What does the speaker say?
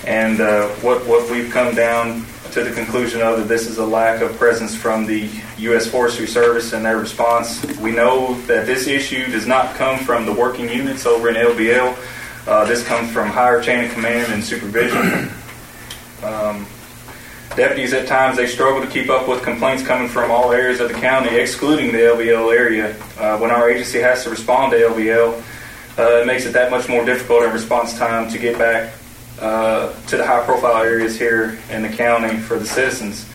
And what we've come down to the conclusion of that this is a lack of presence from the U.S. Forestry Service and their response. We know that this issue does not come from the working units over in LBL. This comes from higher chain of command and supervision. Deputies at times, they struggle to keep up with complaints coming from all areas of the county, excluding the LBL area. When our agency has to respond to LBL, it makes it that much more difficult in response time to get back to the high-profile areas here in the county for the citizens.